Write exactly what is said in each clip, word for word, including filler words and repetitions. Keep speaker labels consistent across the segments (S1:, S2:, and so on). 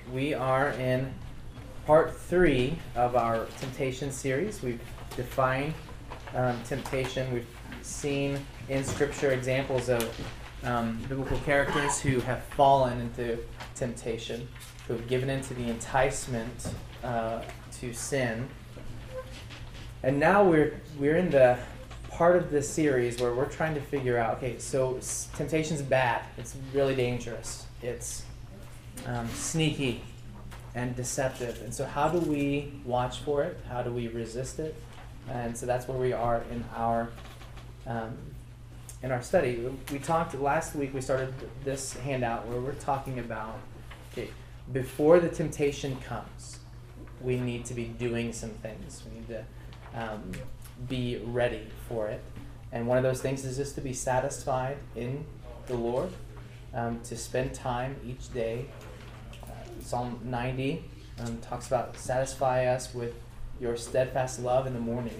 S1: we are in part three of our temptation series. We've defined um, temptation. We've seen in Scripture examples of um, biblical characters who have fallen into temptation, who have given into the enticement uh, to sin. And now we're we're in the part of this series where we're trying to figure out, okay, so temptation's bad. It's really dangerous. It's um, sneaky and deceptive. And so how do we watch for it? How do we resist it? And so that's where we are in our um, in our study. We talked last week, we started this handout where we're talking about, okay, before the temptation comes, we need to be doing some things. We need to um, be ready for it. And one of those things is just to be satisfied in the Lord, um, to spend time each day. Uh, Psalm ninety um, talks about satisfy us with your steadfast love in the morning.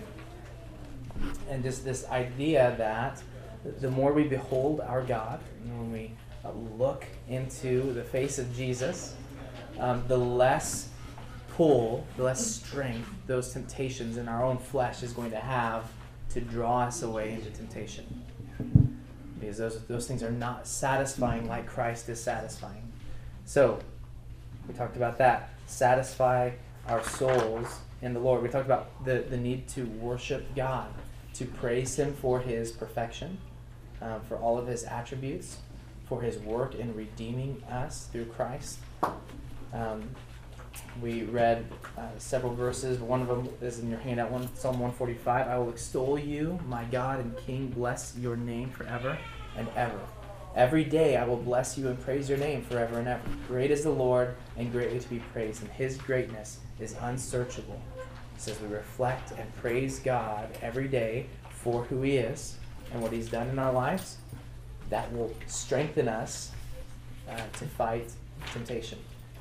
S1: And just this idea that the more we behold our God, when we uh, look into the face of Jesus, um, the less pull, the less strength those temptations in our own flesh is going to have to draw us away into temptation. Because those, those things are not satisfying like Christ is satisfying. So, we talked about that. Satisfy our souls in the Lord. We talked about the, the need to worship God, to praise Him for His perfection, um, for all of His attributes, for His work in redeeming us through Christ. Um, we read uh, several verses. One of them is in your handout, one, Psalm one forty-five. I will extol you, my God and King. Bless your name forever and ever. Every day I will bless you and praise your name forever and ever. Great is the Lord and greatly to be praised, and His greatness is unsearchable. It says we reflect and praise God every day for who He is and what He's done in our lives. That will strengthen us uh, to fight temptation.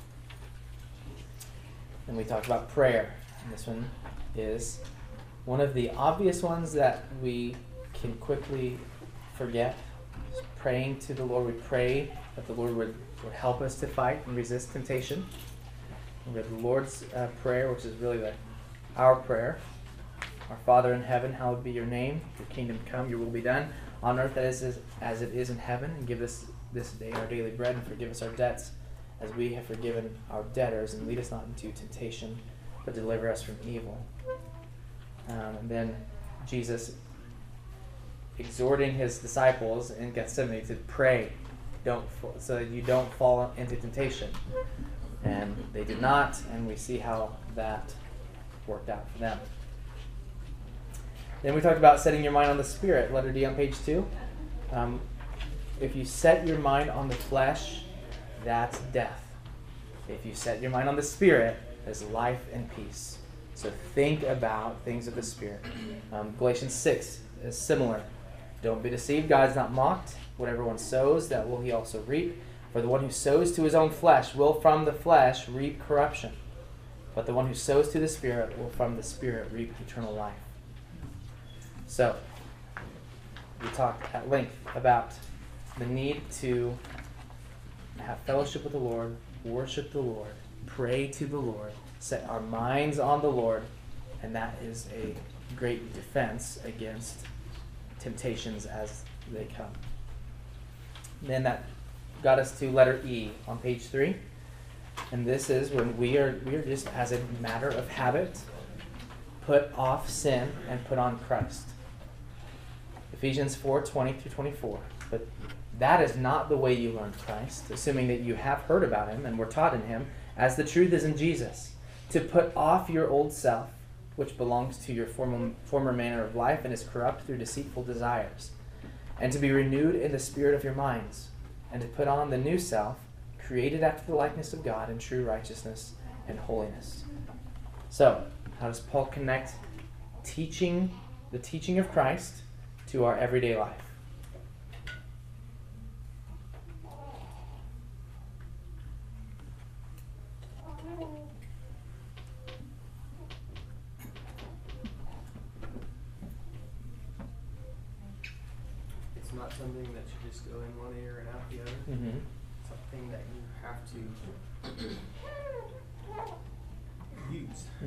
S1: And we talked about prayer. And this one is one of the obvious ones that we can quickly forget. Just praying to the Lord. We pray that the Lord would, would help us to fight and resist temptation. And we have the Lord's uh, Prayer, which is really the, our prayer. Our Father in heaven, hallowed be your name. Your kingdom come, your will be done on earth as, is, as it is in heaven. And give us this day our daily bread, and forgive us our debts as we have forgiven our debtors, and lead us not into temptation, but deliver us from evil. Um, and then Jesus exhorting His disciples in Gethsemane to pray, don't so that you don't fall into temptation. And they did not, and we see how that worked out for them. Then we talked about setting your mind on the Spirit, letter D on page two. Um, if you set your mind on the flesh, that's death. If you set your mind on the Spirit, there's life and peace. So think about things of the Spirit. Um, Galatians six is similar. Don't be deceived. God is not mocked. Whatever one sows, that will he also reap. For the one who sows to his own flesh will from the flesh reap corruption. But the one who sows to the Spirit will from the Spirit reap eternal life. So, we talked at length about the need to have fellowship with the Lord, worship the Lord, pray to the Lord, set our minds on the Lord, and that is a great defense against temptations as they come. And then that got us to letter E on page three. And this is when we are we are just, as a matter of habit, put off sin and put on Christ. Ephesians four twenty through twenty-four. But that is not the way you learned Christ, assuming that you have heard about Him and were taught in Him, as the truth is in Jesus, to put off your old self, which belongs to your former, former manner of life and is corrupt through deceitful desires, and to be renewed in the spirit of your minds, and to put on the new self, created after the likeness of God in true righteousness and holiness. So, how does Paul connect teaching, the teaching of Christ, to our everyday life?
S2: It's not something that should just go in one ear and out the other.
S1: Mm-hmm.
S2: Something that you have to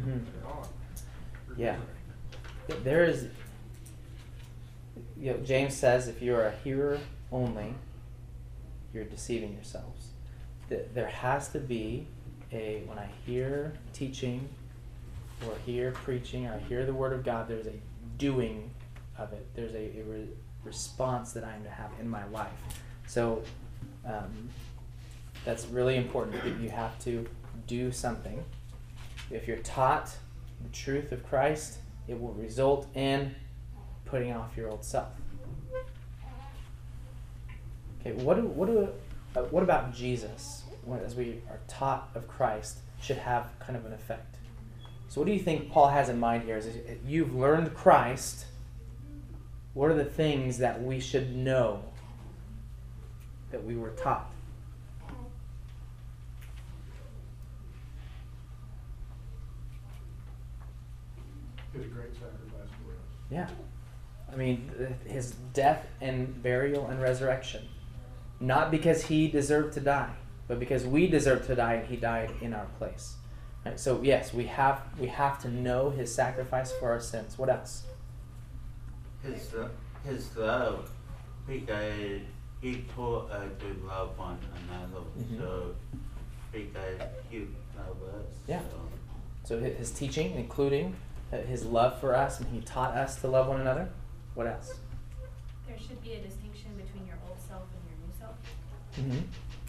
S1: Mm-hmm.
S2: They're on.
S1: Yeah. There is, you know, James says if you're a hearer only, you're deceiving yourselves. There has to be a, when I hear teaching or hear preaching or I hear the word of God, there's a doing of it. There's a, a re- response that I'm to have in my life. So um, that's really important that you have to do something. If you're taught the truth of Christ, it will result in putting off your old self. Okay, what do, what do, uh, what about Jesus, when, as we are taught of Christ, should have kind of an effect? So what do you think Paul has in mind here? Is it, you've learned Christ. What are the things that we should know that we were taught?
S3: Did a great sacrifice for us.
S1: Yeah. I mean, his death and burial and resurrection. Not because he deserved to die, but because we deserved to die and he died in our place. Right? So yes, we have we have to know his sacrifice for our sins. What else?
S4: His uh, his love, because he taught us to love one another.
S1: Mhm.
S4: So because he loved us.
S1: Yeah.
S4: So.
S1: So hi- his teaching, including uh, his love for us, and he taught us to love one another. What else?
S5: There should be a distinction between your old self and your new self.
S1: Mm-hmm.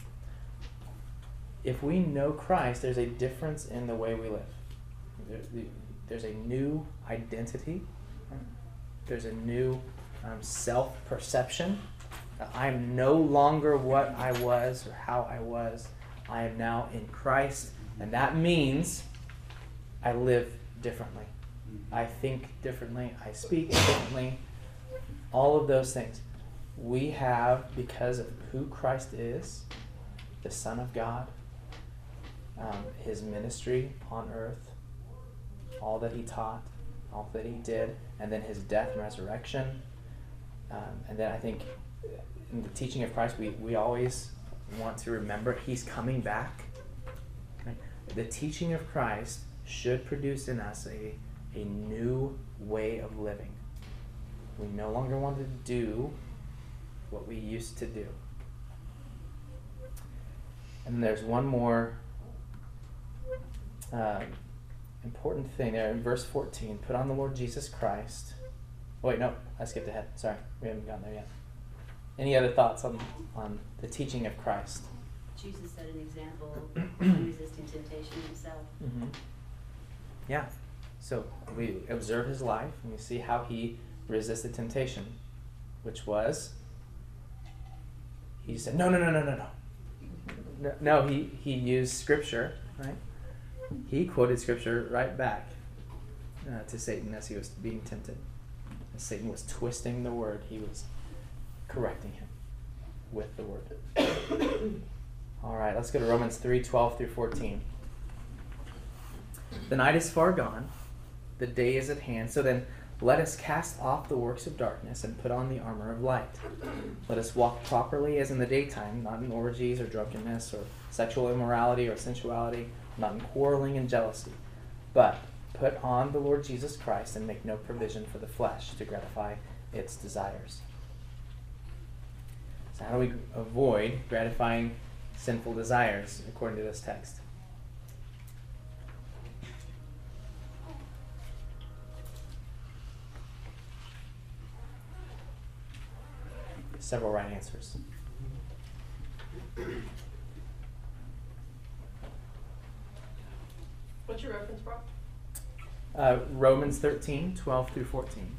S1: If we know Christ, there's a difference in the way we live. There, the, there's a new identity. Right? There's a new um, self-perception. Uh, I'm no longer what I was or how I was. I am now in Christ, and that means I live differently. I think differently. I speak differently. All of those things. We have, because of who Christ is, the Son of God, um, his ministry on earth, all that he taught, all that he did, and then his death and resurrection. Um, and then I think in the teaching of Christ, we, we always want to remember he's coming back. Right? The teaching of Christ should produce in us a, a new way of living. We no longer want to do what we used to do. And there's one more uh, important thing there in verse fourteen. Put on the Lord Jesus Christ. Oh, wait, no, I skipped ahead. Sorry, we haven't gotten there yet. Any other thoughts on, on the teaching of Christ?
S6: Jesus set an example of resisting temptation himself.
S1: Mm-hmm. Yeah. So we observe his life and we see how he resisted temptation, which was he said, no, no, no, no, no, no. No, no he, he used scripture, right? He quoted scripture right back uh, to Satan as he was being tempted. As Satan was twisting the word, he was correcting him with the word. All right, let's go to Romans three, twelve through fourteen. The night is far gone, the day is at hand, so then let us cast off the works of darkness and put on the armor of light. Let us walk properly as in the daytime, not in orgies or drunkenness or sexual immorality or sensuality, not in quarreling and jealousy, but put on the Lord Jesus Christ and make no provision for the flesh to gratify its desires. So how do we avoid gratifying sinful desires according to this text? Several right answers.
S7: What's your reference, Brock?
S1: Uh, Romans thirteen, twelve through fourteen.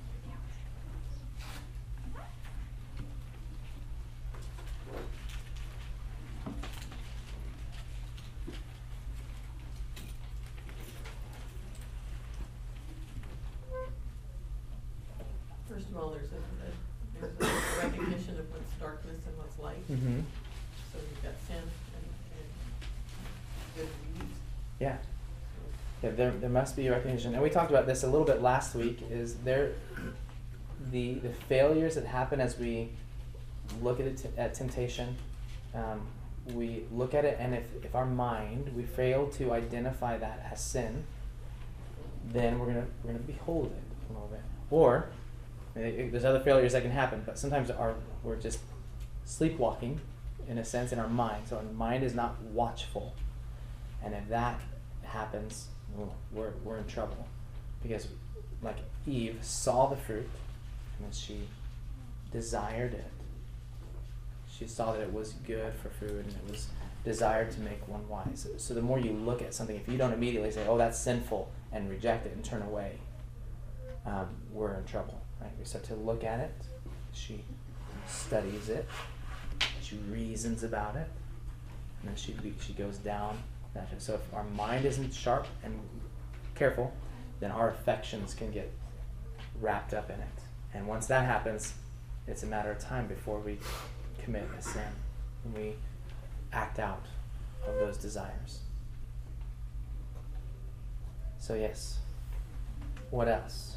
S7: First of all, there's a, there's a recognition of what's darkness and what's light.
S1: Mm-hmm.
S7: So you've got sin and, and good deeds.
S1: Yeah. Yeah, there, there must be recognition. And we talked about this a little bit last week, is there the the failures that happen as we look at it at temptation, um, we look at it, and if, if our mind, we fail to identify that as sin, then we're gonna we're gonna behold it a little bit. Or eh, there's other failures that can happen, but sometimes our we're just sleepwalking in a sense in our mind. So our mind is not watchful, and if that happens, well, we're we're in trouble, because like Eve saw the fruit and then she desired it. She saw that it was good for food and it was desired to make one wise. So the more you look at something, if you don't immediately say, oh, that's sinful, and reject it and turn away, um, we're in trouble, right? We start to look at it. She studies it. She reasons about it. And then she she goes down. That. So if our mind isn't sharp and careful, then our affections can get wrapped up in it. And once that happens, it's a matter of time before we commit a sin. And we act out of those desires. So yes, what else?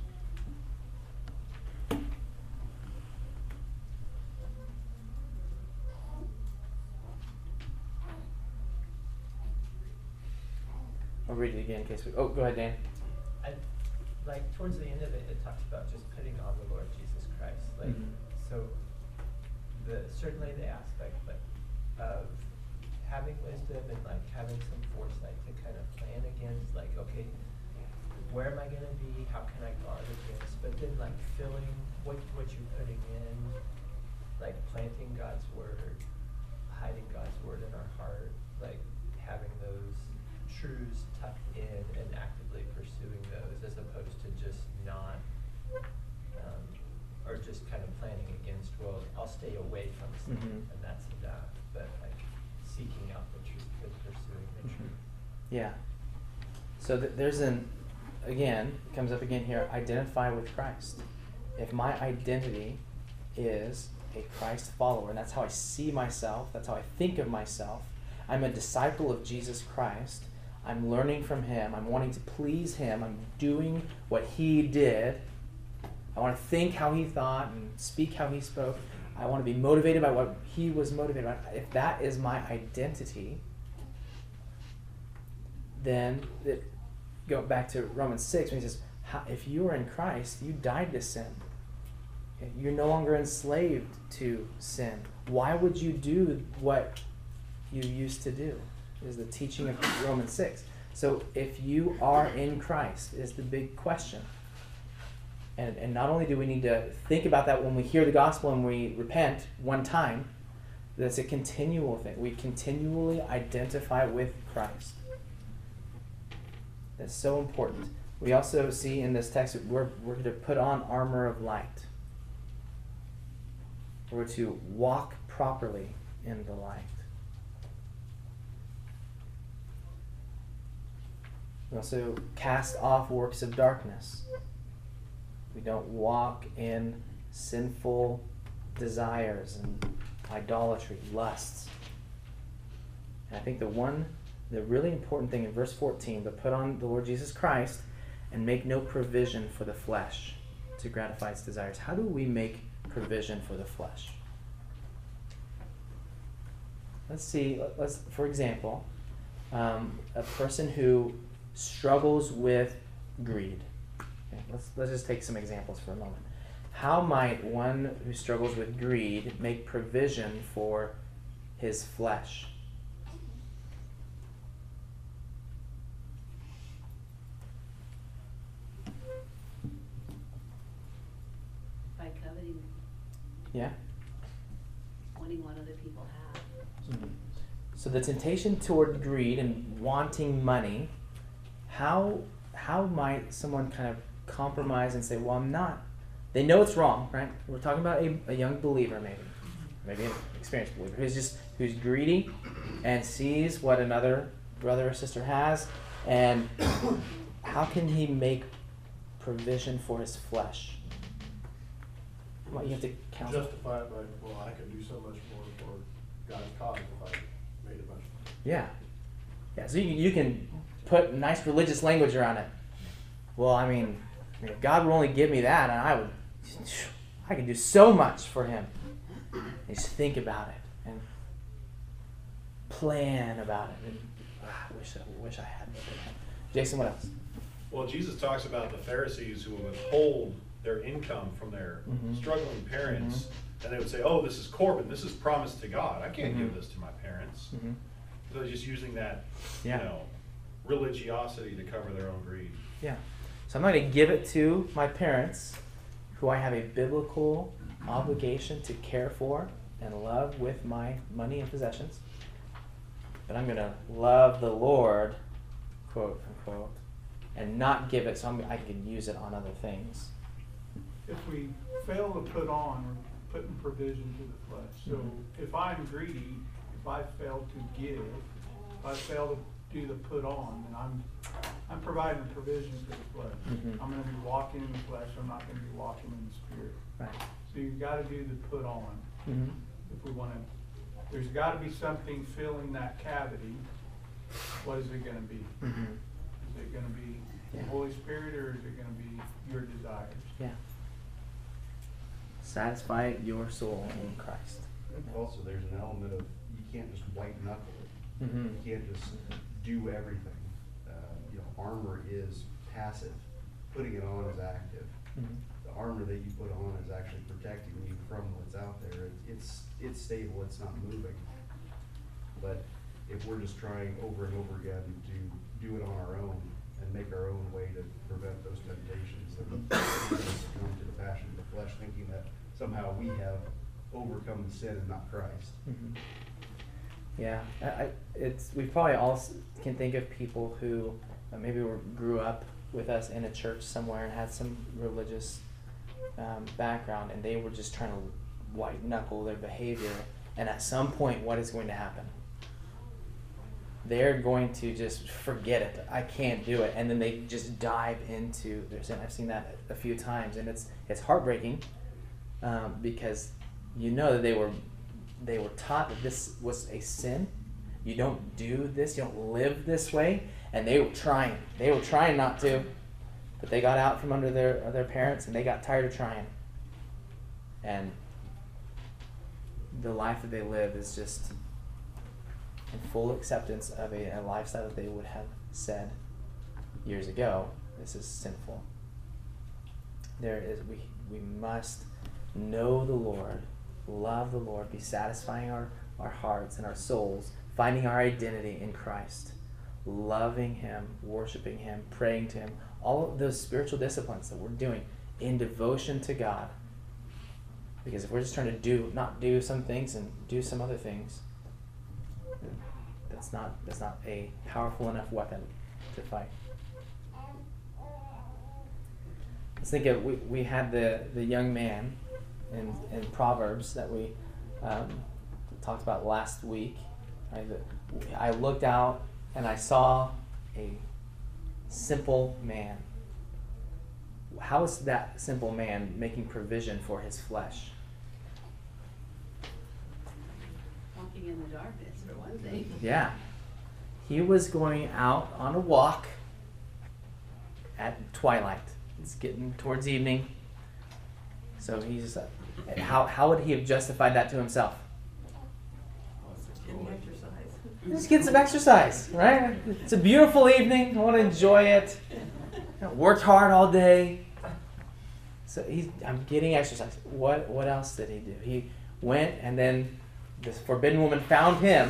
S1: I'll read it again in case we... Oh, go ahead, Dan.
S2: I, like, towards the end of it, it talks about just putting on the Lord Jesus Christ. Like,
S1: Mhm.
S2: so, the certainly the aspect, like, of having wisdom and, like, having some foresight to kind of plan against, like, okay, where am I going to be? How can I guard against? But then, like, filling what, what you're putting in, like, planting God's word, hiding God's word in our heart, like, having those truths tucked in and actively pursuing those, as opposed to just not, um, or just kind of planning against, well, I'll stay away from sin,
S1: Mhm.
S2: and that's enough, but like seeking out the truth and pursuing the
S1: Mhm.
S2: truth.
S1: Yeah. So th- there's an, again, it comes up again here, identify with Christ. If my identity is a Christ follower, and that's how I see myself, that's how I think of myself, I'm a disciple of Jesus Christ, I'm learning from him, I'm wanting to please him, I'm doing what he did, I want to think how he thought and speak how he spoke, I want to be motivated by what he was motivated by. If that is my identity, then it, go back to Romans six when he says, how, if you are in Christ, you died to sin. Okay? You're no longer enslaved to sin. Why would you do what you used to do? Is the teaching of Romans six. So if you are in Christ is the big question. And and not only do we need to think about that when we hear the gospel and we repent one time, that's a continual thing. We continually identify with Christ. That's so important. We also see in this text we're we're to put on armor of light. We're to walk properly in the light. We also cast off works of darkness. We don't walk in sinful desires and idolatry, lusts. And I think the one, the really important thing in verse fourteen, but put on the Lord Jesus Christ and make no provision for the flesh to gratify its desires. How do we make provision for the flesh? Let's see, let's, for example, um, a person who struggles with greed. Okay, let's let's just take some examples for a moment. How might one who struggles with greed make provision for his flesh?
S6: By coveting,
S1: Yeah?
S6: wanting what other people have.
S1: Mm-hmm. So the temptation toward greed and wanting money, how how might someone kind of compromise and say, well, I'm not. They know it's wrong, right? We're talking about a, a young believer maybe, maybe an experienced believer, who's just who's greedy and sees what another brother or sister has, and how can he make provision for his flesh? Well, you have to count.
S3: Justify it by, well, I could do so much more for God's cause if I made a bunch of.
S1: Yeah. Yeah, so you, you can put nice religious language around it. Well, I mean, I mean, if God would only give me that, and I would, I could do so much for him. And just think about it and plan about it. And ah, I wish I wish I had what they had. Jason, what else?
S3: Well, Well, Jesus talks about the Pharisees who would withhold their income from their
S1: Mhm.
S3: struggling parents, and they would say, "Oh, this is Corban. This is promised to God. I can't
S1: Mhm.
S3: give this to my parents."
S1: Mhm.
S3: So they're just using that,
S1: Yeah.
S3: you know, religiosity to cover their own greed.
S1: Yeah. So I'm not going to give it to my parents, who I have a biblical obligation to care for and love with my money and possessions. But I'm going to love the Lord, quote unquote, and not give it so I'm, I can use it on other things.
S8: If we fail to put on, we're putting provision to the flesh. So
S1: Mhm.
S8: if I'm greedy, if I fail to give, if I fail to do the put on, then I'm I'm providing provision for the flesh.
S1: Mhm.
S8: I'm going to be walking in the flesh. I'm not going to be walking in the spirit.
S1: Right.
S8: So you've got to do the put on.
S1: Mm-hmm.
S8: If we want to, there's got to be something filling that cavity. What is it going to be?
S1: Mm-hmm.
S8: Is it going to be
S1: Yeah.
S8: the Holy Spirit, or is it going to be your desires?
S1: Yeah. Satisfy your soul in Christ.
S9: Also, there's an element of, you can't just white knuckle it.
S1: Mm-hmm.
S9: You can't just do everything. Uh, you know, armor is passive. Putting it on is active.
S1: Mm-hmm.
S9: The armor that you put on is actually protecting you from what's out there. It, it's it's stable. It's not moving. But if we're just trying over and over again to do it on our own and make our own way to prevent those temptations, then we come to the passion of the flesh, thinking that somehow we have overcome the sin and not Christ.
S1: Mm-hmm. Yeah, I, I, it's we probably all s- can think of people who uh, maybe were, grew up with us in a church somewhere and had some religious um, background, and they were just trying to white knuckle their behavior. And at some point, what is going to happen? They're going to just forget it. I can't do it, and then they just dive into their sin. I've seen that a few times, and it's it's heartbreaking um, because you know that they were. They were taught that this was a sin. You don't do this. You don't live this way. And they were trying. They were trying not to. But they got out from under their their parents, and they got tired of trying. And the life that they live is just in full acceptance of a, a lifestyle that they would have said years ago, this is sinful. There is we we must know the Lord, love the Lord, be satisfying our, our hearts and our souls, finding our identity in Christ, loving Him, worshiping Him, praying to Him, all of those spiritual disciplines that we're doing in devotion to God. Because if we're just trying to do, not do some things and do some other things, that's not that's not a powerful enough weapon to fight. Let's think of, we, we had the, the young man in, in Proverbs that we um, talked about last week. Right? I looked out and I saw a simple man. How is that simple man making provision for his flesh?
S6: Walking in the darkness, for one thing.
S1: Yeah. He was going out on a walk at twilight. It's getting towards evening. So he's, uh, how, how would he have justified that to himself?
S7: Getting exercise.
S1: Just get some exercise, right? It's a beautiful evening. I want to enjoy it. I worked hard all day. So he's, I'm getting exercise. What, what else did he do? He went, and then this forbidden woman found him.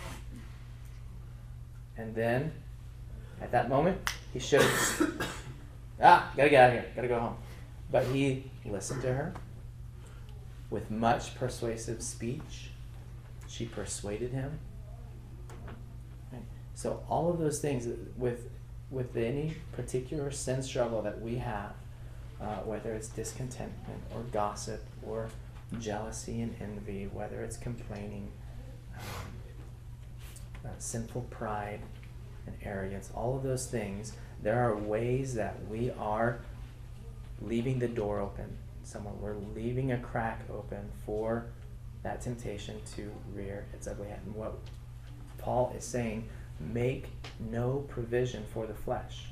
S1: And then, at that moment, he should have, ah, gotta get out of here, gotta go home. But he listened to her with much persuasive speech. She persuaded him. Right? So all of those things with with any particular sin struggle that we have, uh, whether it's discontentment or gossip or jealousy and envy, whether it's complaining, um, uh, sinful pride and arrogance, all of those things, there are ways that we are leaving the door open somewhere. We're leaving a crack open for that temptation to rear its ugly head. And what Paul is saying, make no provision for the flesh.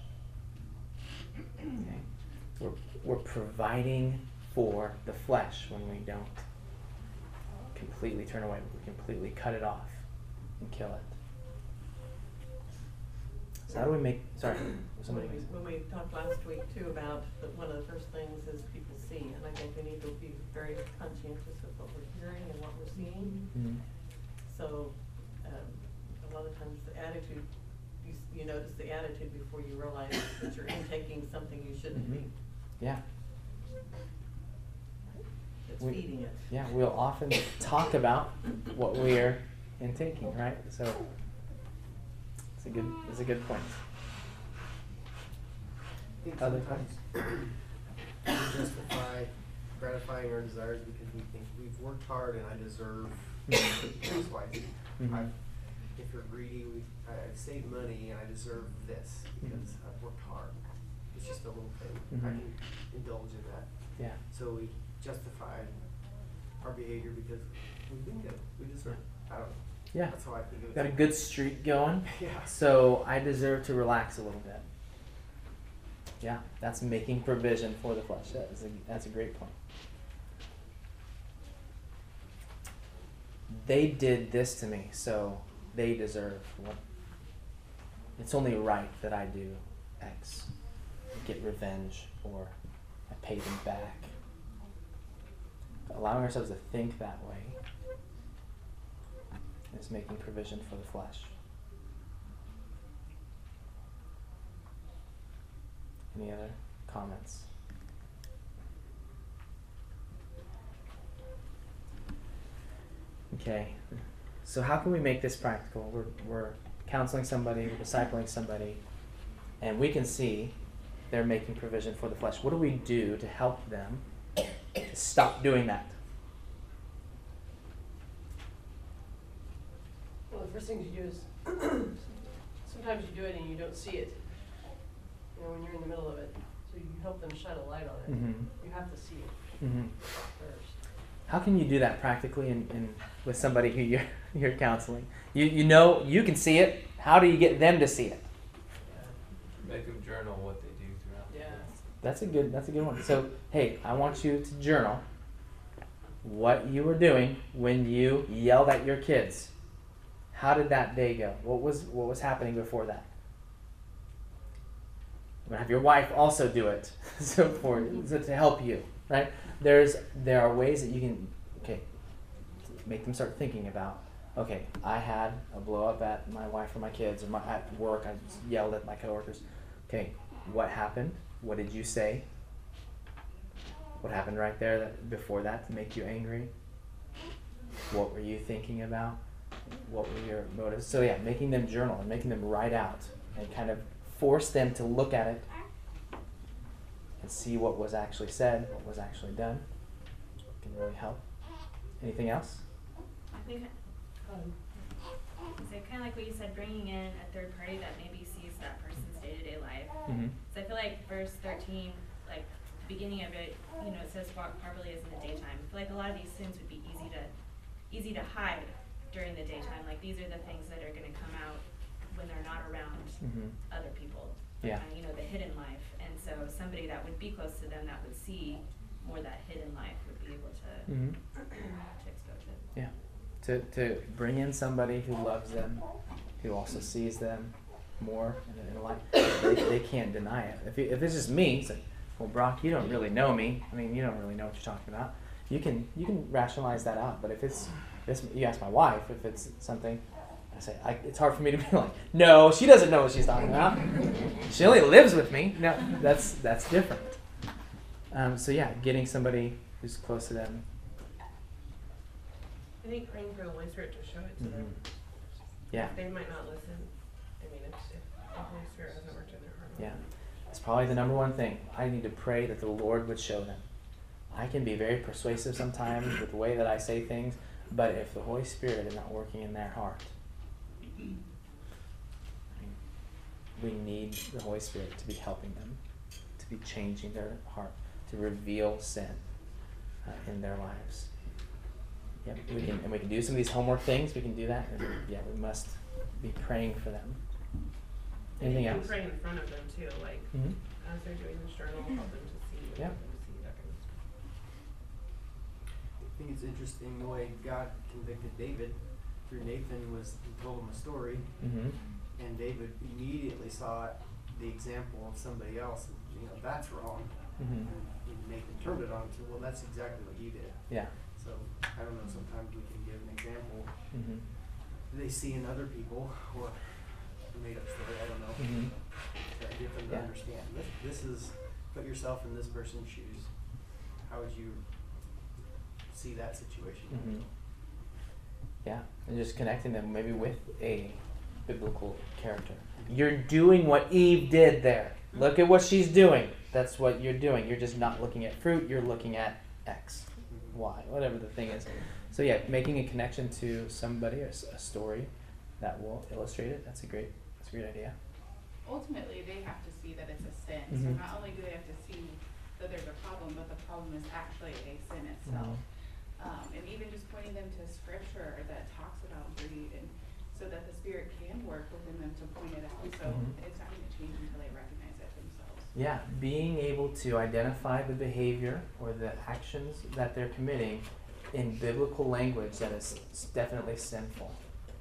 S1: Okay? We're, we're providing for the flesh when we don't completely turn away, we completely cut it off and kill it. Does So how do we make, sorry, somebody
S7: When we,
S1: makes-
S7: when we talked last week too about that one of the first things is people see, and I think we need to be very conscientious of what we're hearing and what we're seeing.
S1: Mhm.
S7: So, um, a lot of times the attitude, you, s- you notice the attitude before you realize that you're intaking something you shouldn't be.
S1: Mhm. Yeah.
S7: It's
S1: We-
S7: feeding it.
S1: Yeah, we'll often talk about what we're intaking, right? So it's a good, it's a good point.
S10: I think
S1: Other
S10: sometimes we justify gratifying our desires because we think we've worked hard and I deserve X, Y, Z.
S1: Mhm.
S10: I've- If you're greedy, we, I- I've saved money and I deserve this because I've worked hard. It's just a little thing. I
S1: Mhm.
S10: can indulge in that.
S1: Yeah.
S10: So we justify our behavior because we've been good. We deserve, I don't know.
S1: Yeah.
S10: That's how I think of it.
S1: Got a good streak going.
S10: Yeah.
S1: So I deserve to relax a little bit. Yeah, that's making provision for the flesh. That is a, that's a great point. They did this to me, so they deserve what? It's only right that I do X. Get revenge or I pay them back. Allowing ourselves to think that way is making provision for the flesh. Any other comments? Okay, so how can we make this practical? We're, we're counseling somebody, we're discipling somebody, and we can see they're making provision for the flesh. What do we do to help them to stop doing that?
S7: Well, the first thing you do is, sometimes you do it and you don't see it, you know, when you're in the middle of it. So you help them shine a light on it.
S1: Mhm.
S7: You have to see it
S1: Mm-hmm.
S7: first.
S1: How can you do that practically in, in with somebody who you're you're counseling? You you know you can see it. How do you get them to see it?
S2: Make them journal what they do throughout the
S7: Yeah.
S2: day.
S1: That's a good that's a good one. So hey, I want you to journal what you were doing when you yelled at your kids. How did that day go? What was what was happening before that? I'm gonna have your wife also do it, so for so to help you, right? There's there are ways that you can okay make them start thinking about. Okay, I had a blow up at my wife or my kids, or my at work. I yelled at my coworkers. Okay, what happened? What did you say? What happened right there that, before that to make you angry? What were you thinking about? What were your motives? So yeah, making them journal and making them write out and kind of force them to look at it and see what was actually said, what was actually done. Can really help. Anything else?
S5: I think, um, so kind of like what you said, bringing in a third party that maybe sees that person's day-to-day life.
S1: Mm-hmm.
S5: So I feel like verse thirteen, like beginning of it, you know, it says walk properly as in the daytime. I feel like a lot of these sins would be easy to, easy to hide during the daytime. Like these are the things that are going to come out when they're not around
S1: Mm-hmm.
S5: other people.
S1: Yeah.
S5: Uh, you know, the hidden life. And so somebody that would be close to them that would see more that hidden life would be able to,
S1: Mm-hmm.
S5: to expose it.
S1: Yeah. To to bring in somebody who loves them, who also sees them more in, in life. They, they can't deny it. If it, if it's just me, it's like, well, Brock, you don't really know me. I mean, you don't really know what you're talking about. You can you can rationalize that out. But if it's, this, you ask my wife if it's something, I say I, it's hard for me to be like, no, she doesn't know what she's talking about. She only lives with me. No, that's that's different. Um, so yeah, getting somebody who's close to them.
S11: I think praying for the Holy Spirit to show it to them.
S1: Mhm. Yeah.
S11: They might not listen. I mean, if, if the Holy Spirit hasn't worked in their heart.
S1: Yeah, it's probably the number one thing. I need to pray that the Lord would show them. I can be very persuasive sometimes with the way that I say things, but if the Holy Spirit is not working in their heart, I mean, we need the Holy Spirit to be helping them, to be changing their heart, to reveal sin uh, in their lives. Yeah, we can, and we can do some of these homework things. We can do that, and yeah, we must be praying for them. Anything
S11: and you
S1: else?
S11: can pray in front of them too, like
S1: Mm-hmm.
S11: as they're doing this journal, help them to see,
S1: Yeah.
S11: help them to see that kind of stuff.
S10: I think it's interesting the way God convicted David through Nathan was he told him a story,
S1: Mm-hmm.
S10: and David immediately saw the example of somebody else, and, you know, that's wrong.
S1: Mhm.
S10: And Nathan turned it on and said, well, that's exactly what you did.
S1: Yeah.
S10: So, I don't know, sometimes we can give an example
S1: Mhm.
S10: they see in other people, or a made up story, I don't know,
S1: Mhm.
S10: to get them to
S1: Yeah.
S10: understand. This, this is, put yourself in this person's shoes. How would you see that situation?
S1: Mhm. Yeah, and just connecting them maybe with a biblical character. You're doing what Eve did there. Look at what she's doing. That's what you're doing. You're just not looking at fruit. You're looking at X, Y, whatever the thing is. So yeah, making a connection to somebody, a, s- a story that will illustrate it. That's a great, that's a great idea.
S12: Ultimately, they have to see that it's a sin.
S1: Mhm.
S12: So not only do they have to see that there's a problem, but the problem is actually a sin itself. Um, and even just pointing them to scripture that talks about greed, and so that the Spirit can work within them to point it out. So
S1: Mhm.
S12: it's not going to change until they recognize it themselves.
S1: Yeah, being able to identify the behavior or the actions that they're committing in biblical language that is s- definitely sinful.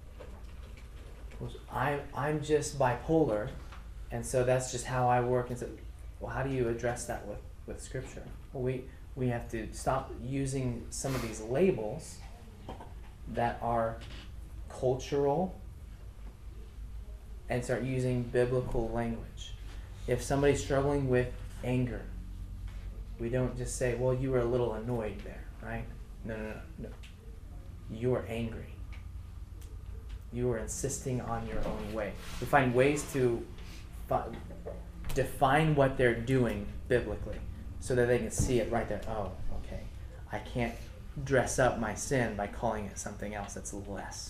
S1: I, I'm just bipolar, and so that's just how I work. And so, well, how do you address that with, with Scripture? Well, we, we have to stop using some of these labels that are cultural and start using biblical language. If somebody's struggling with anger, we don't just say, well, you were a little annoyed there, right? No, no, no, no. You are angry. You are insisting on your own way. We find ways to fi- define what they're doing biblically so that they can see it right there. Oh, okay. I can't dress up my sin by calling it something else that's less.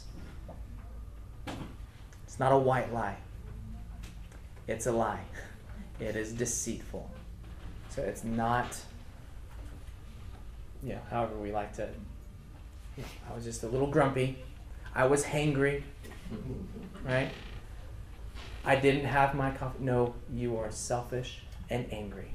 S1: It's not a white lie. It's a lie. It is deceitful. So it's not, you know, however we like to, you know, I was just a little grumpy. I was hangry, right? I didn't have my coffee. No, you are selfish and angry.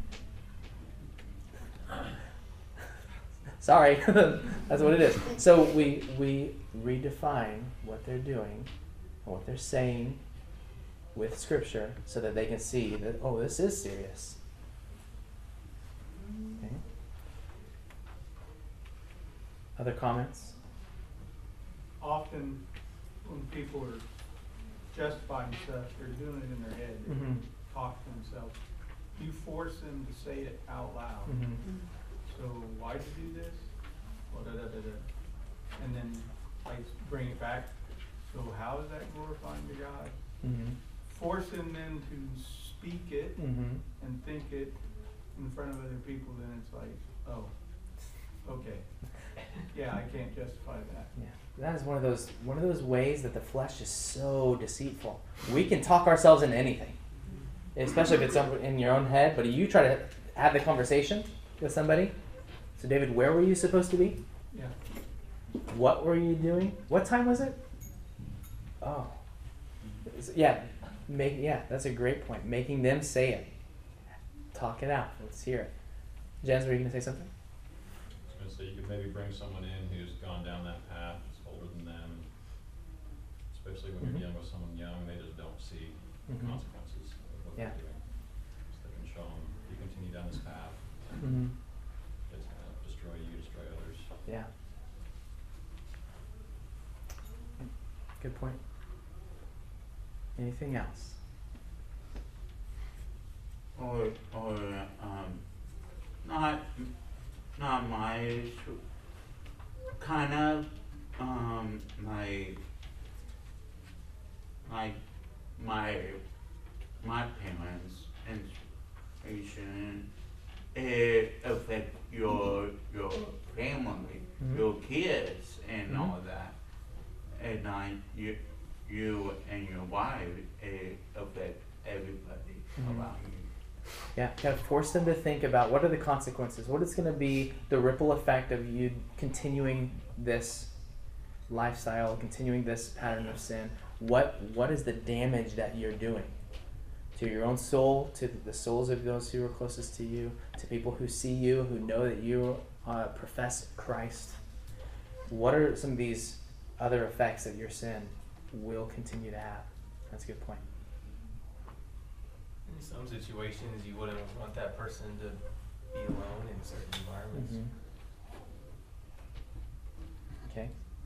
S1: Sorry, that's what it is. So we we redefine what they're doing and what they're saying with Scripture so that they can see that, oh, this is serious. Okay. Other comments?
S8: Often, when people are justifying stuff, they're doing it in their head, they're
S1: Mhm.
S8: talking to themselves. You force them to say it out loud.
S1: Mm-hmm.
S8: So why'd you do this? Well, da, da, da, da. And then I bring it back. So how is that glorifying to God?
S1: Mm-hmm.
S8: Forcing them to speak it
S1: Mm-hmm.
S8: and think it in front of other people, then it's like, oh, okay. Yeah, I can't justify that.
S1: Yeah, that is one of those one of those ways that the flesh is so deceitful. We can talk ourselves into anything, especially if it's in your own head. But you try to have the conversation with somebody. So, David, where were you supposed to be?
S8: Yeah.
S1: What were you doing? What time was it? Oh, Is- yeah. Make yeah. That's a great point. Making them say it. Talk it out. Let's hear it. Jens, were you gonna say something?
S13: I was gonna say you could maybe bring someone in who's gone down that path, who's older than them, especially when
S1: Mhm.
S13: you're dealing with someone young, they just don't see the
S1: Mhm.
S13: consequences of what
S1: Yeah.
S13: they're doing. So they can show them, if you continue down this path,
S1: Mm-hmm.
S13: it's gonna destroy you, destroy others.
S1: Yeah. Good point. Anything else?
S4: Or, or, um, not, not my issue. Kind of, um, like, like, my, my parents' inspiration, it affect your, your family,
S1: Mhm.
S4: your kids and
S1: Mhm.
S4: all that. And like, you, you and your wife, it affect everybody
S1: Mhm.
S4: around you.
S1: Yeah, kind of force them to think about what are the consequences? What is going to be the ripple effect of you continuing this lifestyle, continuing this pattern of sin? What what is the damage that you're doing to your own soul, to the souls of those who are closest to you, to people who see you, who know that you uh, profess Christ? What are some of these other effects that your sin will continue to have? That's a good point.
S2: In some situations, you wouldn't want that person to be alone in certain environments.
S1: Mhm. Okay.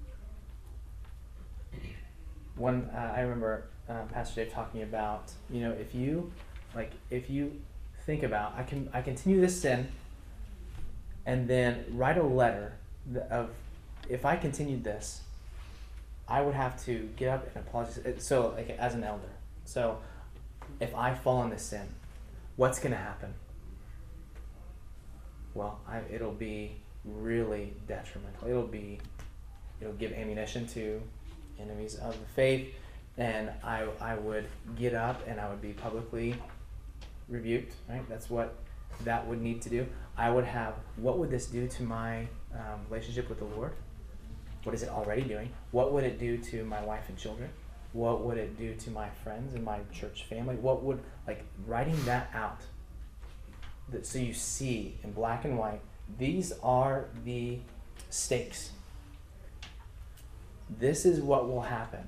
S1: One, uh, I remember uh, Pastor Dave talking about, you know, if you, like, if you think about, I can, I continue this sin, and then write a letter th- of, if I continued this, I would have to get up and apologize. Uh, So, like, as an elder, so if I fall in this sin, what's going to happen? Well, I, it'll be really detrimental. It'll be, it'll give ammunition to enemies of the faith, and I, I would get up and I would be publicly rebuked, right? That's what that would need to do. I would have, what would this do to my um, relationship with the Lord? What is it already doing? What would it do to my wife and children? What would it do to my friends and my church family? What would, like, writing that out, that so you see in black and white, these are the stakes. This is what will happen.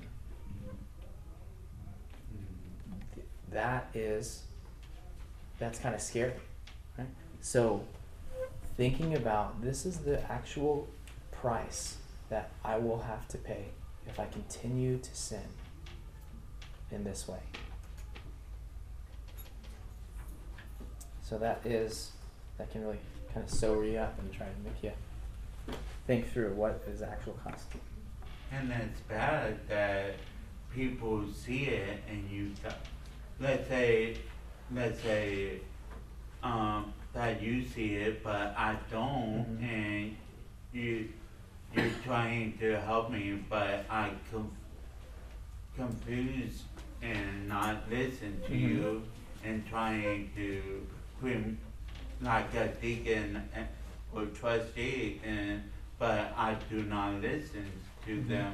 S1: That is, that's kind of scary, right? So thinking about, this is the actual price that I will have to pay if I continue to sin in this way. So that is, that can really kind of sober you up and try to make you think through what is the actual cost.
S4: And it's bad that people see it and you, th- let's say, let's say, um, that you see it, but I don't,
S1: Mhm.
S4: and you, you're trying to help me, but I com- confuse and not listen to
S1: Mhm.
S4: you and trying to, prim- like a deacon and- or trustee, and, but I do not listen to
S1: Mhm.
S4: them.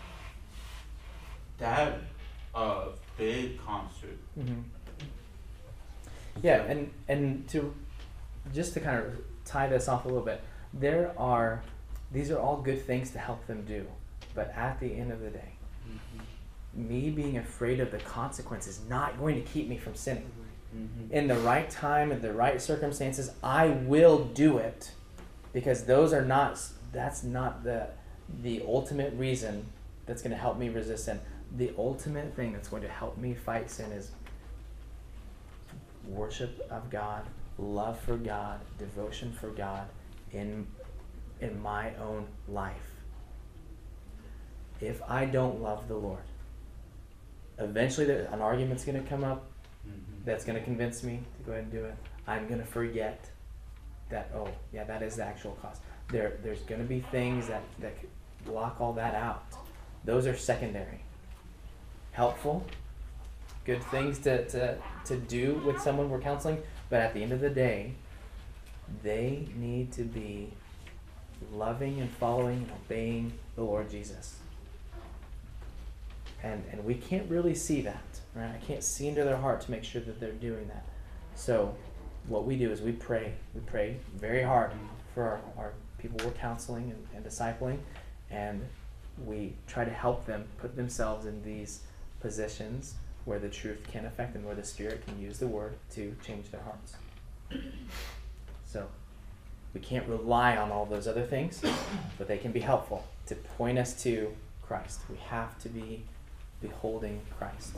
S4: That a big concert.
S1: Mm-hmm. Yeah, and and to just to kind of tie this off a little bit, there are these are all good things to help them do, but at the end of the day,
S4: Mm-hmm.
S1: me being afraid of the consequence is not going to keep me from sinning.
S4: Mm-hmm.
S1: In the right time, in the right circumstances, I will do it, because those are not that's not the the ultimate reason that's going to help me resist sin. The ultimate thing that's going to help me fight sin is worship of God, love for God, devotion for God in in my own life. If I don't love the Lord, eventually there, an argument's going to come up
S4: Mm-hmm.
S1: that's going to convince me to go ahead and do it. I'm going to forget that, oh, yeah, that is the actual cost. There, there's going to be things that, that block all that out. Those are secondary. Helpful, good things to, to, to do with someone we're counseling, but at the end of the day, they need to be loving and following and obeying the Lord Jesus. And and we can't really see that, right? I can't see into their heart to make sure that they're doing that. So what we do is we pray. We pray very hard for our, our people we're counseling and, and discipling, and we try to help them put themselves in these positions where the truth can affect them, where the Spirit can use the Word to change their hearts. So we can't rely on all those other things, but they can be helpful to point us to Christ. We have to be beholding Christ.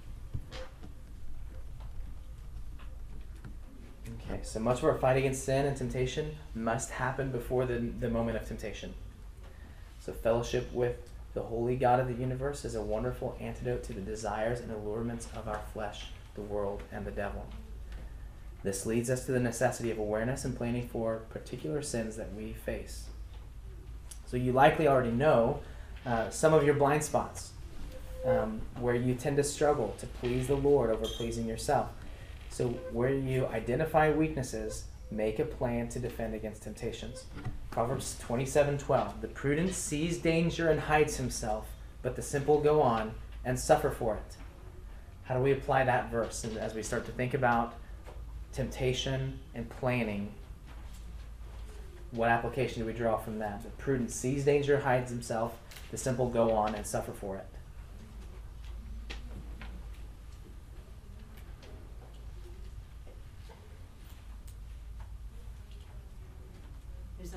S1: Okay, so much of our fight against sin and temptation must happen before the, the moment of temptation. So fellowship with the holy God of the universe is a wonderful antidote to the desires and allurements of our flesh, the world, and the devil. This leads us to the necessity of awareness and planning for particular sins that we face. So you likely already know uh, some of your blind spots, um, where you tend to struggle to please the Lord over pleasing yourself. So where you identify weaknesses, make a plan to defend against temptations. Proverbs twenty-seven twelve, the prudent sees danger and hides himself, but the simple go on and suffer for it. How do we apply that verse and as we start to think about temptation and planning? What application do we draw from that? The prudent sees danger, hides himself, the simple go on and suffer for it.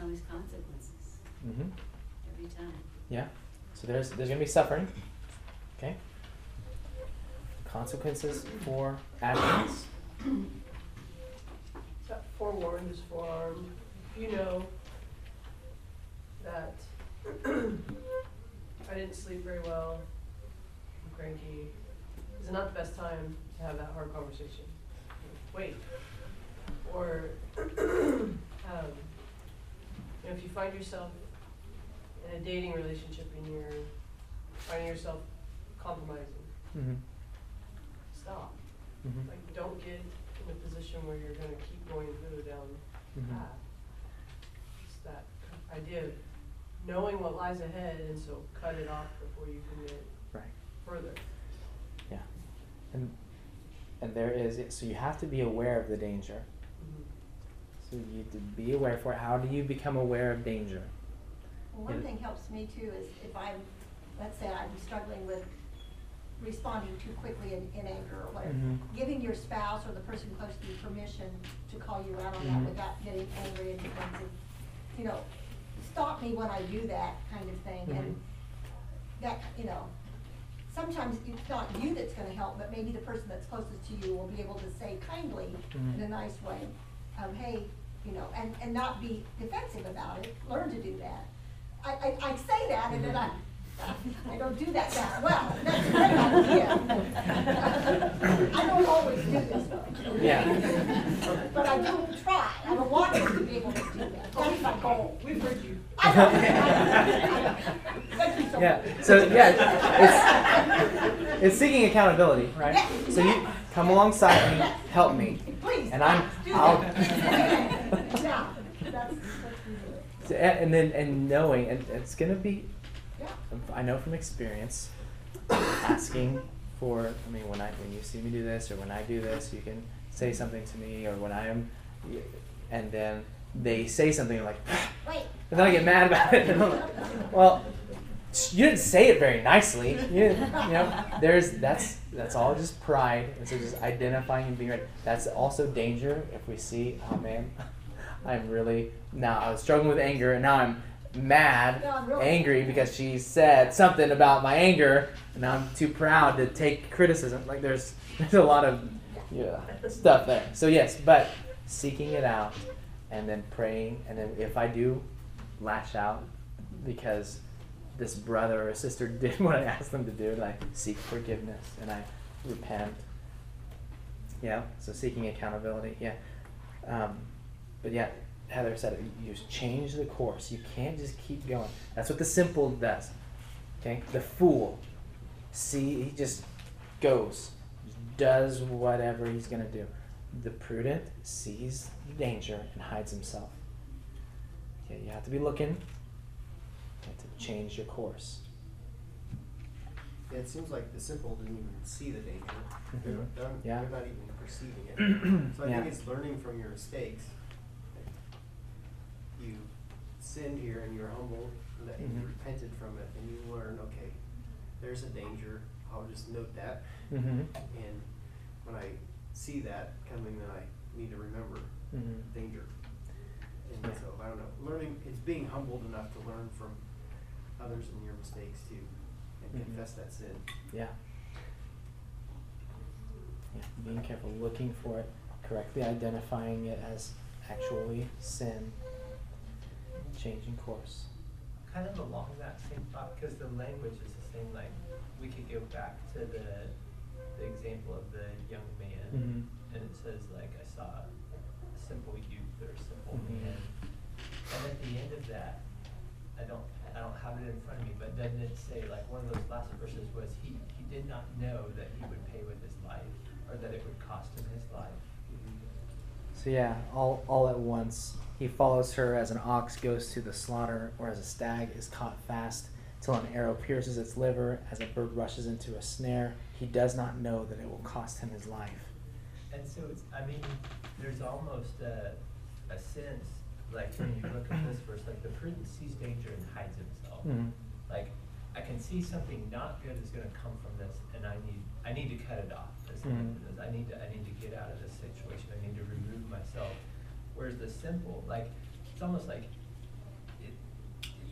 S6: always consequences,
S1: Mm-hmm.
S6: every time.
S1: Yeah. So there's there's gonna be suffering. Okay. Consequences for actions.
S11: That forewarned is forearmed. You know that I didn't sleep very well, I'm cranky. It's not the best time to have that hard conversation. Wait. Or, um, you know, if you find yourself in a dating relationship and you're finding yourself compromising,
S1: Mm-hmm.
S11: stop.
S1: Mm-hmm.
S11: Like, don't get in a position where you're gonna keep going further down the
S1: Mhm.
S11: path. It's that idea of knowing what lies ahead, and so cut it off before you commit
S1: Right.
S11: further.
S1: Yeah. And and there is so you have to be aware of the danger.
S11: Mhm.
S1: So you have to be aware for it. How do you become aware of danger?
S14: Well, one
S1: Yeah.
S14: thing helps me too is if I'm, let's say I'm struggling with responding too quickly in, in anger or whatever,
S1: Mhm.
S14: giving your spouse or the person close to you permission to call you out on
S1: Mhm.
S14: that without getting angry and defensive. You know, stop me when I do that kind of thing,
S1: Mhm.
S14: and that, you know, sometimes it's not you that's gonna help, but maybe the person that's closest to you will be able to say kindly, in
S1: Mhm.
S14: a nice way, um, hey, you know, and, and not be defensive about it, learn to do that. I, I, I say that and then I, I don't do that that well, that's a great idea. I don't always do this though.
S1: Yeah.
S14: But I do try, I don't want to be able to do that, that's my goal.
S11: We've heard you.
S14: I know, I know, I know. Thank you so much.
S1: Yeah. So yeah, it's it's seeking accountability, right?
S14: Yeah.
S1: So you come alongside me, help me,
S14: Please.
S1: and I'm
S14: do
S1: I'll.
S14: that. Yeah, that's, that's we do it.
S1: So, and and then and knowing, and it's gonna be,
S14: Yeah.
S1: I know from experience, asking for. I mean, when I when you see me do this, or when I do this, you can say something to me, or when I am, and then they say something like,
S14: Wait.
S1: and then I get mad about it. And I'm like, well, you didn't say it very nicely. You, didn't, you know, there's that's that's all just pride, and so just identifying and being right. That's also danger if we see, oh man, I'm really now I was struggling with anger, and now I'm mad,
S14: No, I'm really-
S1: angry because she said something about my anger, and now I'm too proud to take criticism. Like there's there's a lot of yeah stuff there. So yes, but seeking it out, and then praying, and then if I do lash out because this brother or sister did what I asked them to do, and I seek forgiveness and I repent. Yeah, so seeking accountability. Yeah, um, but yeah, Heather said it. You just change the course. You can't just keep going. That's what the simple does. Okay, the fool, see, he just goes, does whatever he's gonna do. The prudent sees danger and hides himself. Yeah, you have to be looking. You have to change your course.
S10: Yeah, it seems like the simple didn't even see the danger. They're,
S1: Mhm.
S10: they're,
S1: Yeah.
S10: they're not even perceiving it. So I
S1: Yeah.
S10: think it's learning from your mistakes. You sinned here and you're humble, and that
S1: Mhm.
S10: you repented from it, and you learn, okay, there's a danger. I'll just note that.
S1: Mm-hmm.
S10: And when I see that coming, then I need to remember
S1: Mhm.
S10: danger. And
S1: Yeah.
S10: so, I don't know, learning, it's being humbled enough to learn from others and your mistakes too, and
S1: Mhm.
S10: confess that sin.
S1: Yeah. Yeah. Being careful, looking for it, correctly identifying it as actually sin, changing course.
S2: Kind of along that same thought, because the language is the same. Like we could go back to the the example of the young man,
S1: Mhm.
S2: and it says like I saw a simple youth or a simple
S1: Mhm.
S2: man, and at the end of that, I don't I don't have it in front of me, but doesn't it say like one of those last verses was he he did not know that he would pay with his life, or that it would cost him his life.
S1: So yeah, all all at once. He follows her as an ox goes to the slaughter, or as a stag is caught fast, till an arrow pierces its liver, as a bird rushes into a snare. He does not know that it will cost him his life.
S2: And so it's, I mean, there's almost a, a sense, like when you look at this verse, like the prudent sees danger and hides himself.
S1: Mhm.
S2: Like, I can see something not good is gonna come from this, and I need, I need to cut it off. This,
S1: Mhm.
S2: this- I need to, I need to get out of this situation, I need to remove myself. Whereas the simple, like, it's almost like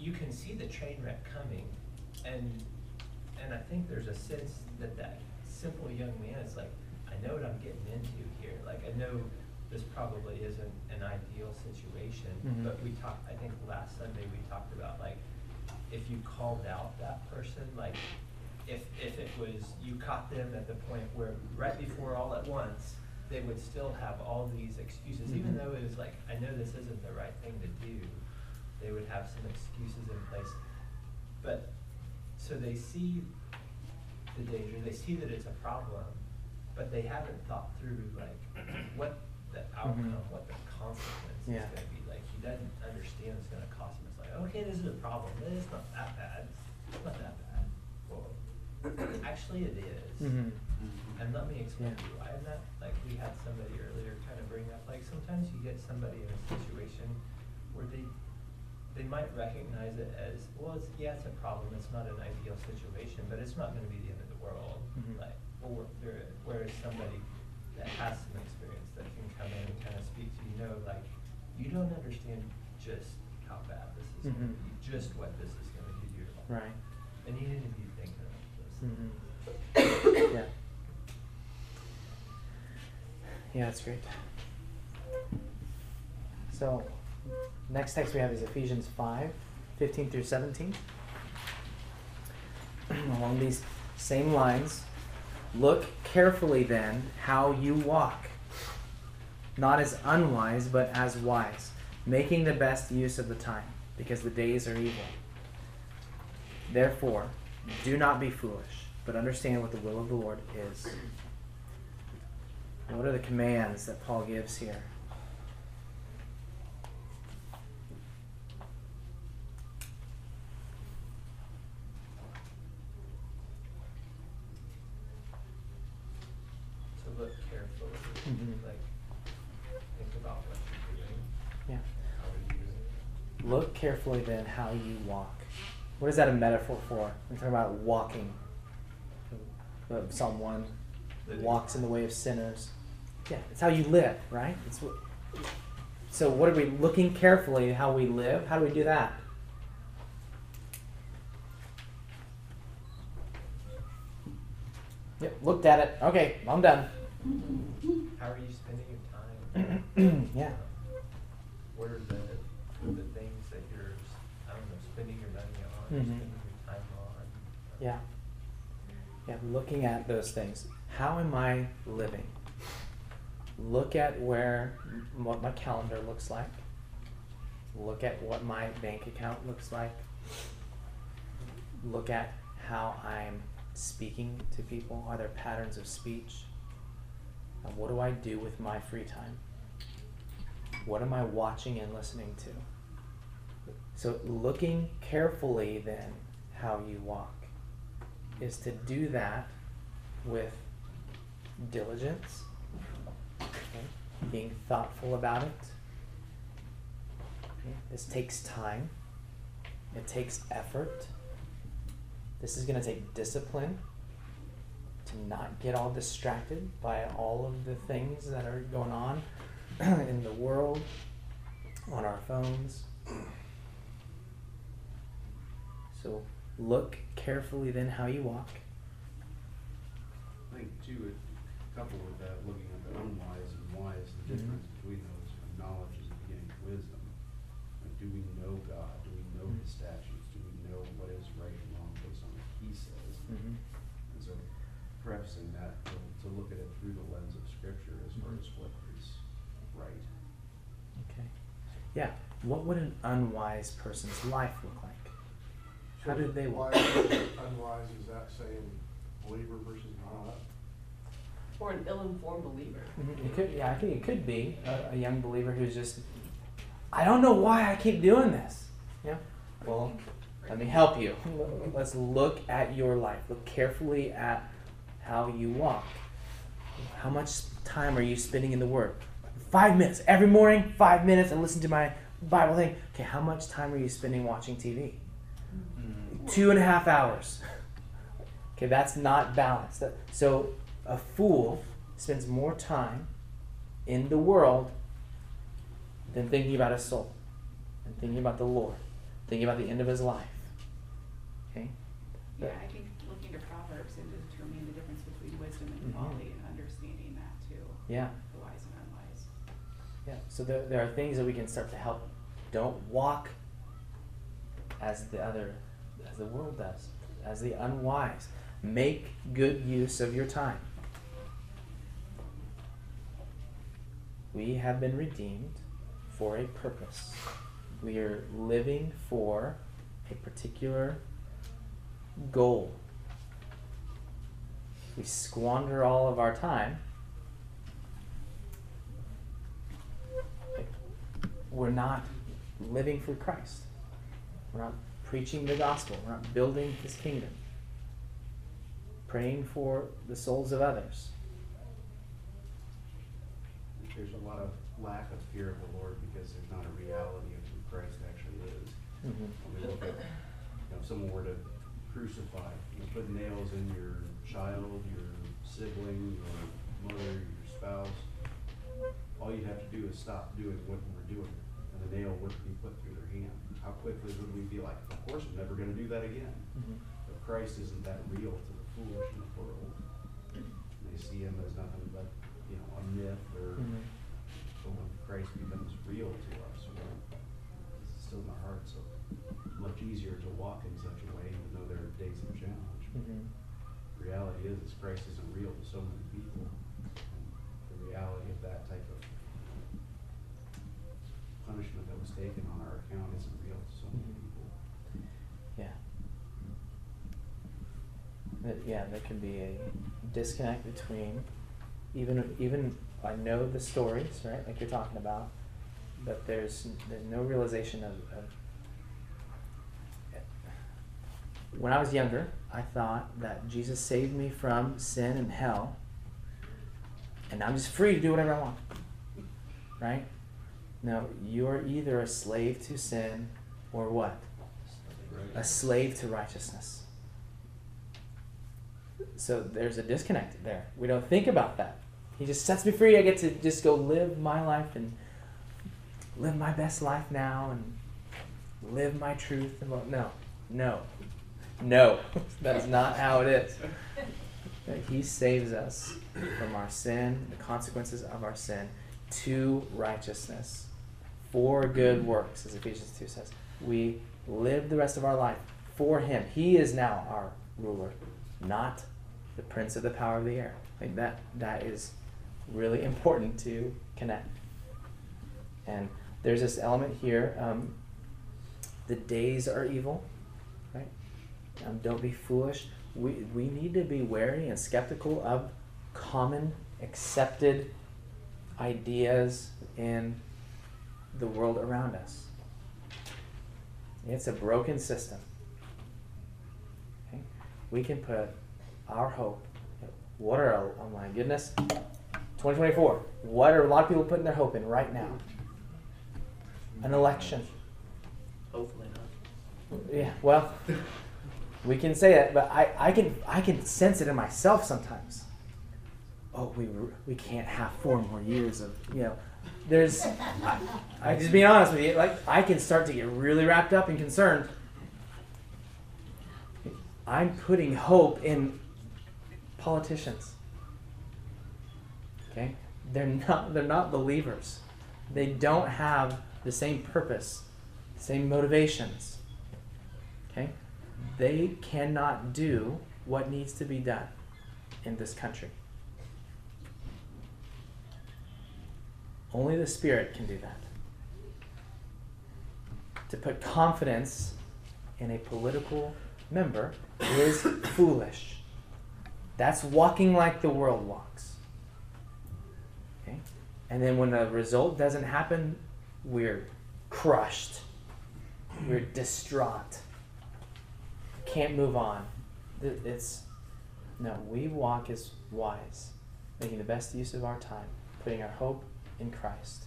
S2: you can see the train wreck coming, and and I think there's a sense that that simple young man is like, I know what I'm getting into here. Like, I know this probably isn't an ideal situation,
S1: Mhm.
S2: but we talked, I think last Sunday we talked about, like, if you called out that person, like, if, if it was, you caught them at the point where right before all at once, they would still have all these excuses, even
S1: Mhm.
S2: though it was like, I know this isn't the right thing to do, they would have some excuses in place. But, so they see the danger, they see that it's a problem, but they haven't thought through, like, what the outcome,
S1: Mhm.
S2: what the consequence
S1: Yeah.
S2: is gonna be. Like, he doesn't understand it's gonna cost him. It's like, okay, this is a problem, but it's not that bad, it's not that bad. Well, actually it is.
S1: Mhm.
S2: And let me explain
S1: Yeah.
S2: to you why. And that, like, we had somebody earlier kind of bring up, like, sometimes you get somebody in a situation where they, they might recognize it as, well, it's, yeah, it's a problem, it's not an ideal situation, but it's not gonna be the end of the world.
S1: Mhm.
S2: Like, or there, whereas somebody that has some experience that can come in and kind of speak to you, know, like, you don't understand just how bad this is gonna
S1: Mhm.
S2: be, just what this is gonna do to your life.
S1: Right.
S2: And you need to be thinking of those things.
S1: Mhm. Yeah. Yeah, that's great. So, next text we have is Ephesians five, fifteen through seventeen. Along these same lines, look carefully then how you walk, not as unwise, but as wise, making the best use of the time, because the days are evil. Therefore, do not be foolish, but understand what the will of the Lord is. And what are the commands that Paul gives here?
S2: To look carefully,
S1: Mhm.
S2: like, think about what you're doing,
S1: Yeah.
S2: how you're doing it.
S1: Look carefully then how you walk. What is that a metaphor for? We're talking about walking. Uh, Psalm one, walks in the way of sinners. Yeah, it's how you live, right? It's what, so what are we looking carefully at how we live? How do we do that? Yep, looked at it. Okay, I'm done.
S2: How are you spending your time?
S1: Yeah.
S2: What are the, the things that you're, I don't know, spending your money on, or
S1: Mhm.
S2: spending your time on?
S1: Yeah. Yeah, looking at those things. How am I living? Look at where, m- what my calendar looks like. Look at what my bank account looks like. Look at how I'm speaking to people. Are there patterns of speech? And what do I do with my free time? What am I watching and listening to? So looking carefully then how you walk is to do that with diligence, okay? Being thoughtful about it. Okay? This takes time. It takes effort. This is going to take discipline to not get all distracted by all of the things that are going on in the world, on our phones. So look carefully then how you walk.
S9: I think too, it, coupled with that, looking at the unwise and wise, the
S1: Mhm.
S9: difference between those, you know, knowledge is the beginning of wisdom. Like, do we know God? Do we know His statutes? Do we know what is right and wrong based on what He says?
S1: Mhm.
S9: And so, prefacing that, to, to look at it through the lens of Scripture as far as what is right.
S1: Okay. Yeah. What would an unwise person's life look like? How do they walk?
S3: Wise versus unwise, is that saying believer versus not?
S11: Or an ill-informed believer.
S1: Mhm. It could, yeah, I think it could be a, a young believer who's just, I don't know why I keep doing this. Yeah. Well, let me help you. Let's look at your life. Look carefully at how you walk. How much time are you spending in the Word? Five minutes every morning. Five minutes and listen to my Bible thing. Okay, how much time are you spending watching T V? Two and a half hours. Okay, that's not balanced. That- So a fool spends more time in the world than thinking about his soul and thinking about the Lord. thinking about the end of his life. Okay?
S12: Yeah, I think looking to Proverbs and determining the difference between wisdom and
S1: Mhm.
S12: folly and understanding that too.
S1: Yeah.
S12: The wise and unwise.
S1: Yeah. So there, there are things that we can start to help. Don't walk as the other, as the world does, as the unwise. Make good use of your time. We have been redeemed for a purpose. We are living for a particular goal. We squander all of our time. We're not living for Christ. We're not preaching the gospel. We're not building his kingdom. Praying for the souls of others.
S9: There's a lot of lack of fear of the Lord because there's not a reality of who Christ actually is.
S1: Mhm.
S9: When we look at, you know, if someone were to crucify, you know, put nails in your child, your sibling, your mother, your spouse, all you'd have to do is stop doing what you were doing, and the nail wouldn't be put through their hand. How quickly would we be like, of course, I'm never going to do that again?
S1: Mhm.
S9: But Christ isn't that real to the foolish in the world. And they see him as nothing but, you know, a myth or.
S1: Mhm.
S9: But when Christ becomes real to us, well, it's still in our hearts, so much easier to walk in such a way, even though there are days of challenge.
S1: Mhm.
S9: The reality is, is Christ isn't real to so many people. And the reality of that type of punishment that was taken on our account isn't real to so many people.
S1: Yeah. That- yeah, there can be a disconnect between even even I know the stories, right, like you're talking about, but there's there's no realization of, of when I was younger, I thought that Jesus saved me from sin and hell, and I'm just free to do whatever I want. Right? No, you are either a slave to sin or what? A slave to righteousness. So there's a disconnect there. We don't think about that. He just sets me free. I get to just go live my life and live my best life now and live my truth. And well, no, no, no. That is not how it is. That he saves us from our sin, the consequences of our sin, to righteousness, for good works, as Ephesians two says. We live the rest of our life for him. He is now our ruler, not the prince of the power of the air. Like that, that is really important to connect. And there's this element here. Um, the days are evil, right? Um, don't be foolish. We we need to be wary and skeptical of common accepted ideas in the world around us. It's a broken system. Okay? We can put our hope. What are, oh my goodness, twenty twenty-four. What are a lot of people putting their hope in right now? An election.
S2: Hopefully not.
S1: Yeah, well, we can say that, but I, I can I can sense it in myself sometimes. Oh, we we can't have four more years of, you know, there's, I, I just being honest with you, like I can start to get really wrapped up and concerned. I'm putting hope in politicians. Okay? They're not they're not believers. They don't have the same purpose, the same motivations. Okay? They cannot do what needs to be done in this country. Only the Spirit can do that. To put confidence in a political member is foolish. That's walking like the world walks. Okay? And then when the result doesn't happen, we're crushed. We're distraught. Can't move on. It's no, we walk as wise, making the best use of our time, putting our hope in Christ.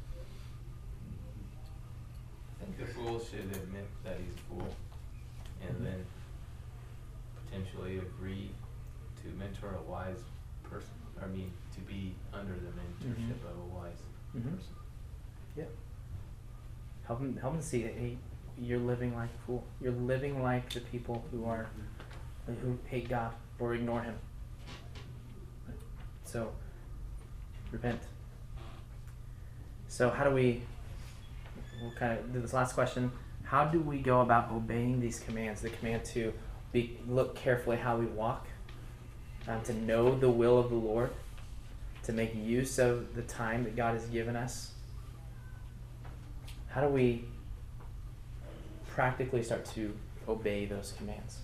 S2: I think the fool should admit that he's a fool, and
S1: Mhm.
S2: then potentially agree to mentor a wise person. I mean, to be under the mentorship
S1: Mhm.
S2: of a wise
S1: Mhm.
S2: person.
S1: Yep. Help him, help him see that he, you're living like a fool. You're living like the people who are who hate God or ignore Him. So, repent. So, how do we? We'll kind of do this last question. How do we go about obeying these commands? The command to be look carefully how we walk, um, to know the will of the Lord, to make use of the time that God has given us. How do we practically start to obey those commands?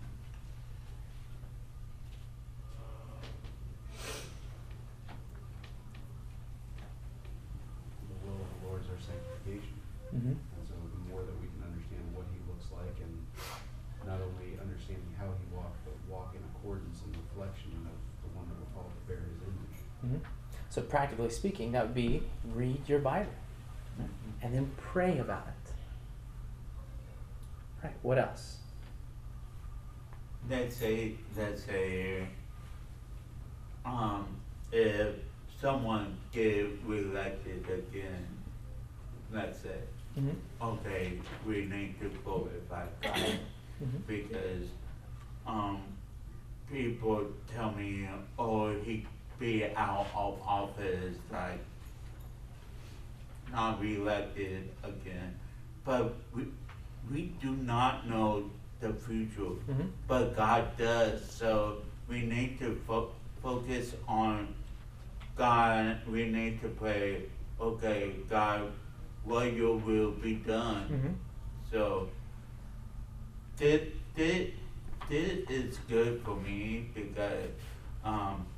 S9: The will of the Lord is our sanctification.
S1: Mm-hmm.
S9: And so the more that we can understand what He looks like, and not only understanding how He walked, but walk in accordance and reflection of the one that we're called to bear His image.
S1: Mm-hmm. So practically speaking, that would be read your Bible, right? And then pray about it. Right. What else?
S4: Let's say, let's say, um, if someone get reelected again, let's say,
S1: Mm-hmm.
S4: okay, we need to glorify God,
S1: Mm-hmm.
S4: because, um, people tell me, oh, he be out of office, like, not reelected again. But we, we do not know the future,
S1: Mm-hmm.
S4: but God does. So we need to fo- focus on God. We need to pray, okay, God, what your will be done.
S1: Mm-hmm.
S4: So this, this, this is good for me because, um,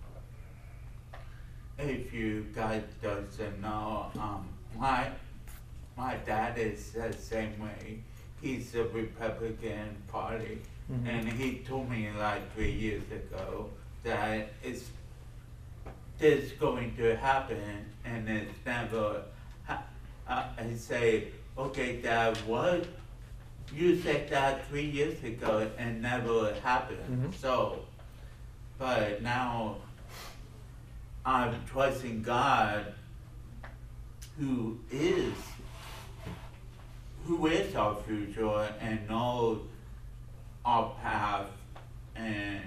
S4: if you guys doesn't know, um, my my dad is the same way. He's the Republican Party,
S1: Mm-hmm.
S4: and he told me like three years ago that it's this going to happen, and it's never. Ha- uh, I say, okay, Dad, what you said that three years ago and never happened.
S1: Mm-hmm.
S4: So, but now I'm trusting God, who is who is our future and knows our path, and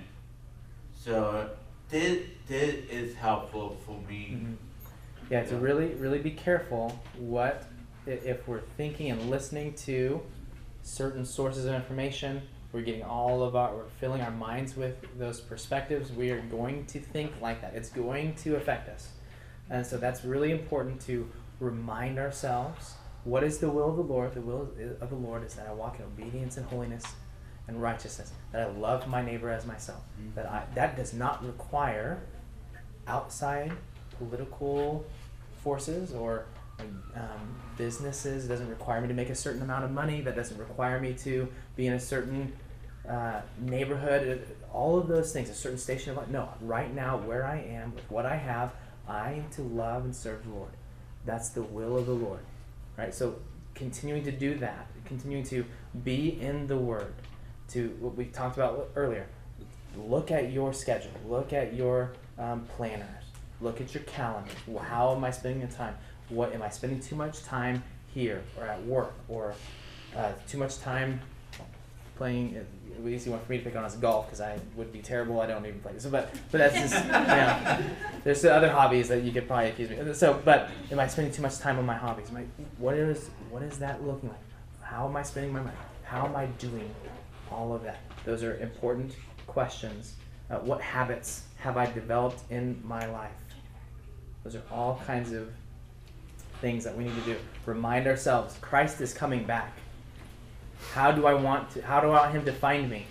S4: so this this is helpful for me.
S1: Mm-hmm. Yeah, to really, really be careful what i- if we're thinking and listening to certain sources of information. We're getting all of our, we're filling our minds with those perspectives. We are going to think like that. It's going to affect us. And so that's really important to remind ourselves, what is the will of the Lord? The will of the Lord is that I walk in obedience and holiness and righteousness, that I love my neighbor as myself.
S4: Mhm.
S1: That I that does not require outside political forces or um, businesses. It doesn't require me to make a certain amount of money. That doesn't require me to be in a certain uh, neighborhood. It- all of those things, a certain station of life. No, right now where I am with what I have, I am to love and serve the Lord. That's the will of the Lord, right? So continuing to do that, continuing to be in the Word, to what we talked about earlier. Look at your schedule. Look at your um, planners. Look at your calendar. Well, how am I spending the time? What am I spending too much time here or at work, or uh, too much time playing? uh, Easy one for me to pick on is golf, because I would be terrible. I don't even play. So, but but that's just you know. There's the other hobbies that you could probably accuse me. So, but am I spending too much time on my hobbies? Am I, what is what is that looking like? How am I spending my money? How am I doing all of that? Those are important questions. Uh, what habits have I developed in my life? Those are all kinds of things that we need to do. Remind ourselves, Christ is coming back. How do I want to, how do I want him to find me?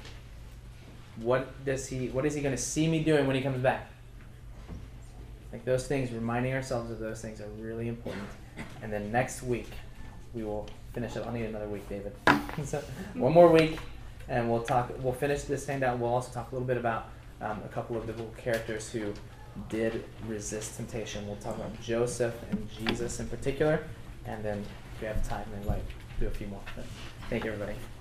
S1: What does he what is he going to see me doing when he comes back? Like those things, reminding ourselves of those things are really important. And then next week we will finish it. I'll need another week, David. So one more week, and we'll talk we'll finish this handout. We'll also talk a little bit about um, a couple of biblical characters who did resist temptation. We'll talk about Joseph and Jesus in particular, and then if we have time, we might do a few more. But thank you, everybody.